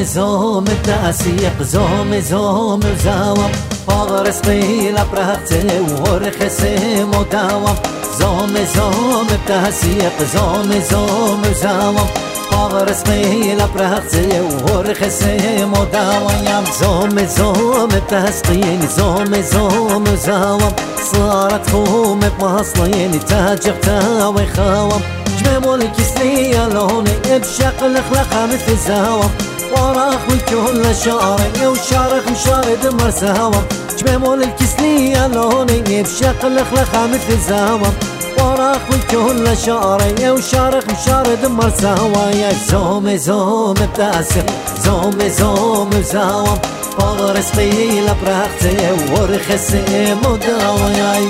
زوم التأسيق زوم زاوم فارس قيل برهتي ورخسي مداوم زوم التأسيق زوم زاوم فارس قيل برهتي ورخسي مداوم زوم التسقين زوم زاوم صارت خوم بمصلين تاجغتا ويخاوم جميم الكسلية لوني بشكل خلقها مثل زاوم وراخ وكل شاري وشارخ مشارد مرساوم جميم الكسلية لوني بشكل خلقها مثل زاوم وراخ وكل شاري وشارخ مشارد مرساوم زوم بتاسق زوم زاوم فارس قيل برهتي ورخسي مداوم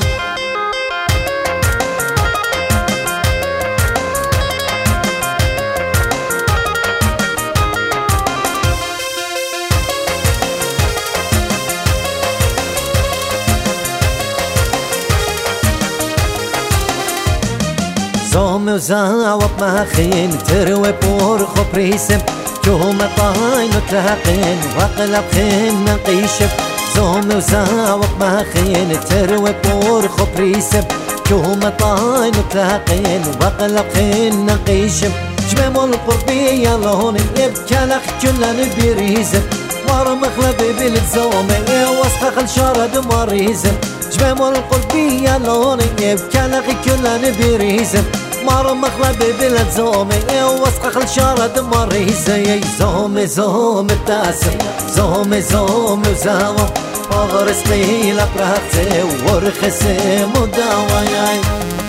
زوم وزاوط ماخين تروي بور خبريسم كوم طاين وتلاقين وقلب خين نقيشف زوم وزاوط ماخين تروي بور خبريسم كوم طاين وتلاقين وقلب خين نقيشف جميم القربية لوني يبكى لك كلن بيريزم ورمخلب بالزومي وسخ شارد مريزم جميم القربية لوني يبكى لك كلن بيريزم مرمخلب بالزومي وسخ شارد مريزم زوم التاسق زوم وزاوم فارس قيل برهتي ورخسي مداوم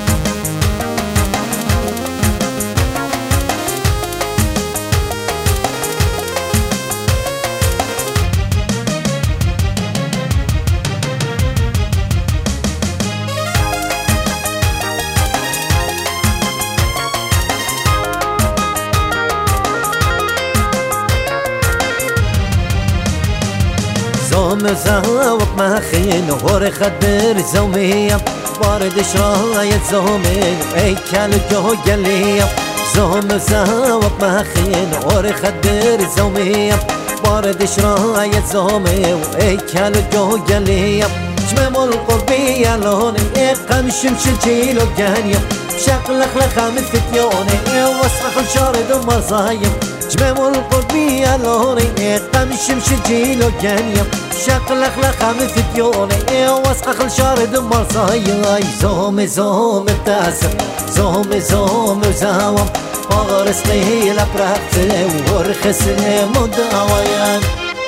زوم زاوط ماخين ورخد برزومية وارد شراية زومين ويكال جوجلية زوم زاوط ماخين ورخد برزومية وارد شراية زومين ويكال جوجلية جميم القربية لوني قمشم شجيل وجانية شكل خلقها مثل ثيوني وسخ شارد مرزايم جميم القربية لوني قمشم شجيل وجانية شكل خلقها مثل ثيوني وسخ شارد مرزايم زوم التاسق زوم وزاوم فارس قيل برهتي ورخسي مداوم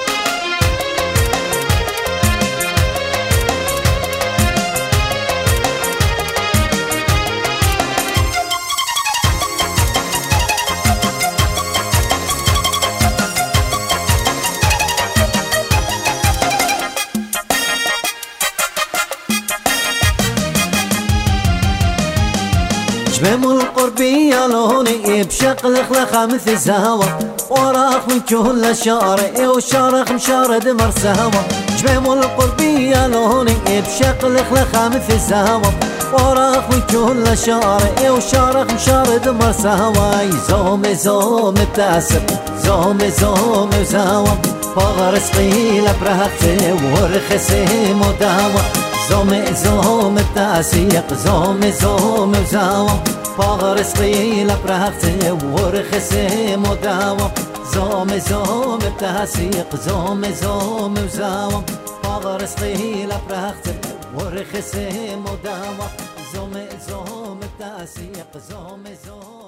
جميم القربية لوني بشكل خلقها مثل زاوة وراخ من كل شاري وشارخ مشارد مرساوة جميم القربية لوني بشكل خلقها مثل زاوة وراخ من كل شاري وشارخ مشارد مرساوة زوم التاسق زوم وزاوة فارس قيل برهتي ورخسي مداوم زوم التأسيق زوم وزاوم فارس قيل برهتي ورخسي مداوم زوم التأسيق زوم وزاوم فارس قيل برهتي ورخسي مداوم زوم التأسيق زوم